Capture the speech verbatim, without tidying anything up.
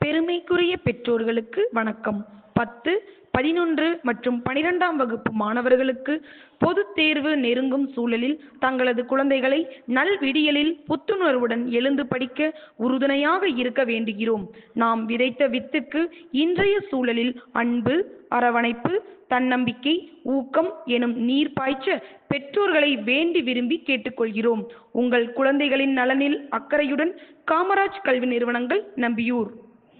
பெருமைக்குரிய பெற்றோர்களுக்கு வணக்கம். பத்து, பதினொன்று மற்றும் பனிரெண்டாம் வகுப்பு மாணவர்களுக்கு பொதுத் தேர்வு நெருங்கும் சூழலில் தங்களது குழந்தைகளை நல்விடியலில் புத்துணர்வுடன் எழுந்து படிக்க உறுதுணையாக இருக்க வேண்டுகிறோம். நாம் விதைத்த வித்துக்கு இன்றைய சூழலில் அன்பு, அரவணைப்பு, தன்னம்பிக்கை, ஊக்கம் எனும் நீர் பாய்ச்ச பெற்றோர்களை வேண்டி விரும்பி கேட்டுக்கொள்கிறோம். உங்கள் குழந்தைகளின் நலனில் அக்கறையுடன் காமராஜ் கல்வி நிறுவனங்கள், நம்பியூர்.